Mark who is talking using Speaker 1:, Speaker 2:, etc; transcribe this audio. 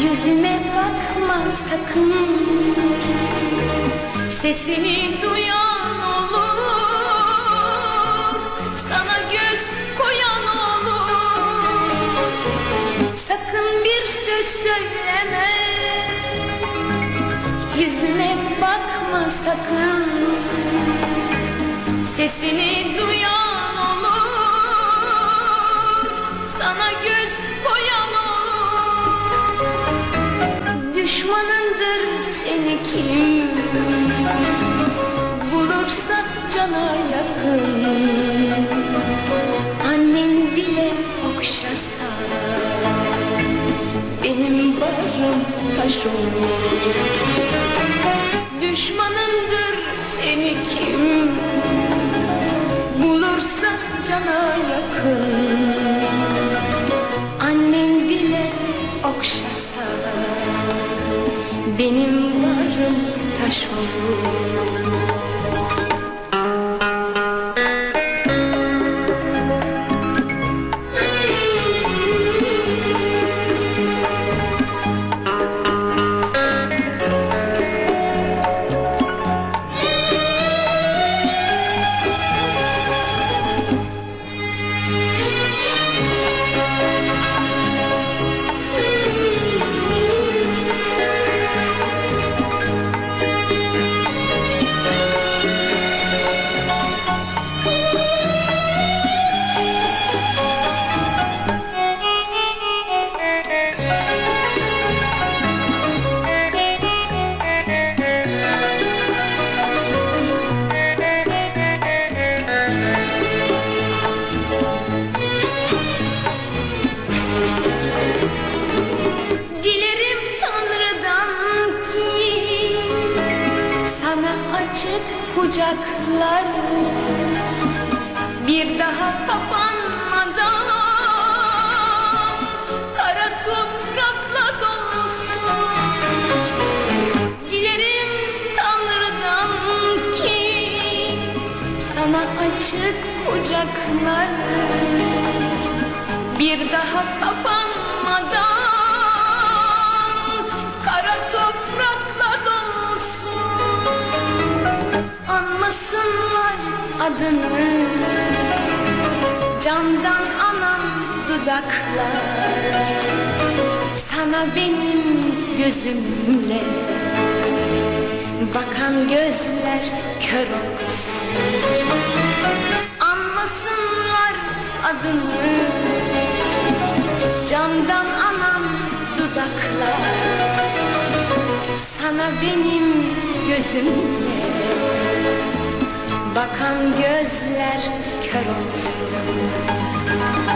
Speaker 1: Yüzüme bakma sakın, sesini duyan olur, sana göz koyan olur. Sakın bir söz söyleme, yüzüme bakma sakın, sesini duyan olur, sana göz koyan olur. Düşmanındır seni kim bulursa cana yakın. Annen bile okşasa benim bağrım taş olur. Düşmanındır seni kim bulursa cana yakın. Annen bile okşasa benim bağrım taş olur. Açık kucaklar bir daha kapanmadan, kara toprakla dolsun. Dilerim Tanrı'dan ki sana açık kucaklar bir daha kapanmadan, kara toprakla dolsun. Anmasınlar adını candan anam dudaklar, sana benim gözümle bakan gözler kör olsun. Anmasınlar adını candan anam dudaklar, sana benim gözümle bakan gözler kör olsun.